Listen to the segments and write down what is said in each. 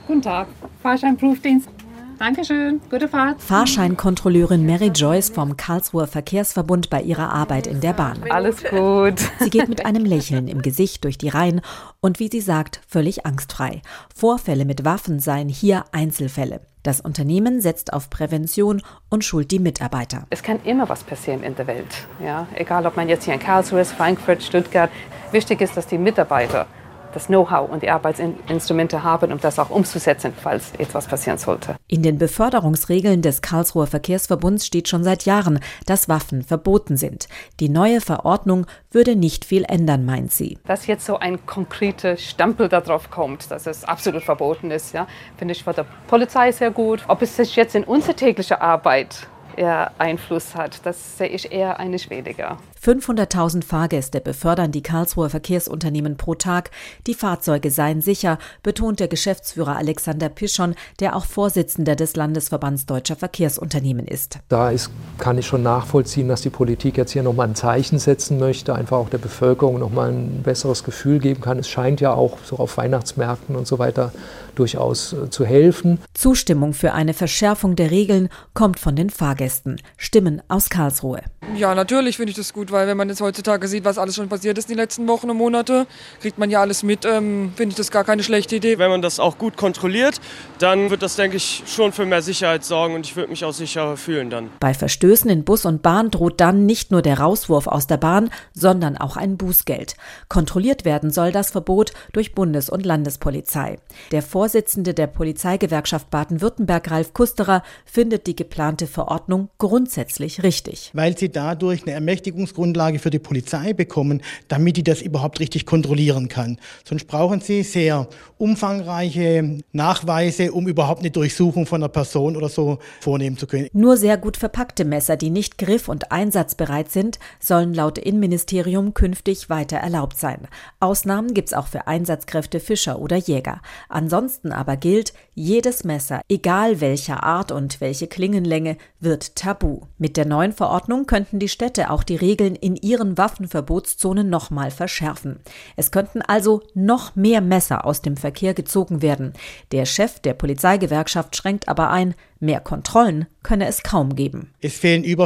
Guten Tag, Fahrscheinprüfdienst. Dankeschön, gute Fahrt. Fahrscheinkontrolleurin Mary Joyce vom Karlsruher Verkehrsverbund bei ihrer Arbeit in der Bahn. Alles gut. Sie geht mit einem Lächeln im Gesicht durch die Reihen und wie sie sagt, völlig angstfrei. Vorfälle mit Waffen seien hier Einzelfälle. Das Unternehmen setzt auf Prävention und schult die Mitarbeiter. Es kann immer was passieren in der Welt. Ja? Egal, ob man jetzt hier in Karlsruhe ist, Frankfurt, Stuttgart. Wichtig ist, dass die Mitarbeiter das Know-how und die Arbeitsinstrumente haben, um das auch umzusetzen, falls etwas passieren sollte. In den Beförderungsregeln des Karlsruher Verkehrsverbunds steht schon seit Jahren, dass Waffen verboten sind. Die neue Verordnung würde nicht viel ändern, meint sie. Dass jetzt so ein konkreter Stempel darauf kommt, dass es absolut verboten ist, ja, finde ich für die Polizei sehr gut. Ob es sich jetzt in unsere tägliche Arbeit eher Einfluss hat, das sehe ich eher eigentlich weniger. 500.000 Fahrgäste befördern die Karlsruher Verkehrsunternehmen pro Tag. Die Fahrzeuge seien sicher, betont der Geschäftsführer Alexander Pischon, der auch Vorsitzender des Landesverbands Deutscher Verkehrsunternehmen ist. Kann ich schon nachvollziehen, dass die Politik jetzt hier nochmal ein Zeichen setzen möchte, einfach auch der Bevölkerung nochmal ein besseres Gefühl geben kann. Es scheint ja auch so auf Weihnachtsmärkten und so weiter durchaus zu helfen. Zustimmung für eine Verschärfung der Regeln kommt von den Fahrgästen. Stimmen aus Karlsruhe. Ja, natürlich finde ich das gut, weil wenn man jetzt heutzutage sieht, was alles schon passiert ist in den letzten Wochen und Monate, kriegt man ja alles mit, finde ich das gar keine schlechte Idee. Wenn man das auch gut kontrolliert, dann wird das, denke ich, schon für mehr Sicherheit sorgen und ich würde mich auch sicherer fühlen dann. Bei Verstößen in Bus und Bahn droht dann nicht nur der Rauswurf aus der Bahn, sondern auch ein Bußgeld. Kontrolliert werden soll das Verbot durch Bundes- und Landespolizei. Der Vorsitzende der Polizeigewerkschaft Baden-Württemberg, Ralf Kusterer, findet die geplante Verordnung grundsätzlich richtig. Weil sie dadurch eine Ermächtigungsgrundlage für die Polizei bekommen, damit die das überhaupt richtig kontrollieren kann. Sonst brauchen sie sehr umfangreiche Nachweise, um überhaupt eine Durchsuchung von einer Person oder so vornehmen zu können. Nur sehr gut verpackte Messer, die nicht griff- und einsatzbereit sind, sollen laut Innenministerium künftig weiter erlaubt sein. Ausnahmen gibt's auch für Einsatzkräfte, Fischer oder Jäger. Ansonsten aber gilt, jedes Messer, egal welcher Art und welche Klingenlänge, wird tabu. Mit der neuen Verordnung könnten die Städte auch die Regeln in ihren Waffenverbotszonen nochmal verschärfen. Es könnten also noch mehr Messer aus dem Verkehr gezogen werden. Der Chef der Polizeigewerkschaft schränkt aber ein, mehr Kontrollen könne es kaum geben. Es fehlen über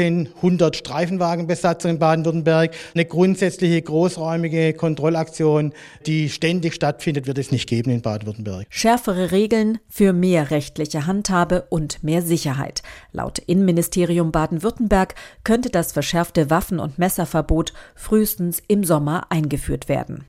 1500 Streifenwagenbesatzer in Baden-Württemberg. Eine grundsätzliche großräumige Kontrollaktion, die ständig stattfindet, wird es nicht geben in Baden-Württemberg. Schärfere Regeln für mehr rechtliche Handhabe und mehr Sicherheit. Laut Innenministerium Baden-Württemberg könnte das verschärfte Waffen- und Messerverbot frühestens im Sommer eingeführt werden.